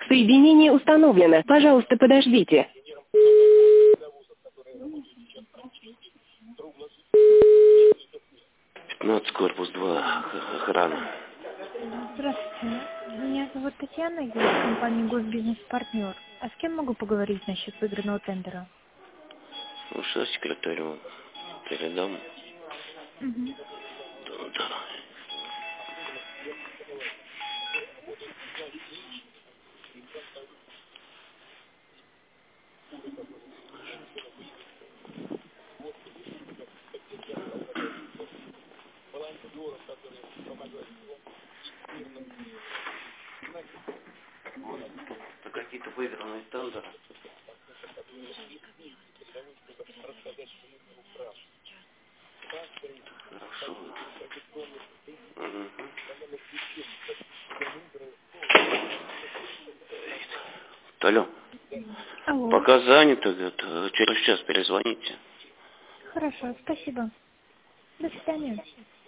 Соединение установлено. Пожалуйста, подождите. 15, корпус 2, охрана. Здравствуйте. Меня зовут Татьяна, я из компании «Госбизнес-партнер». А с кем могу поговорить насчет выигранного тендера? Ну, что секретарю передам? Угу. Да. Это какие-то выигранные тендеры. Хорошо. Угу. Алло. Алло. Пока занято, через час перезвоните. Хорошо, спасибо. До свидания.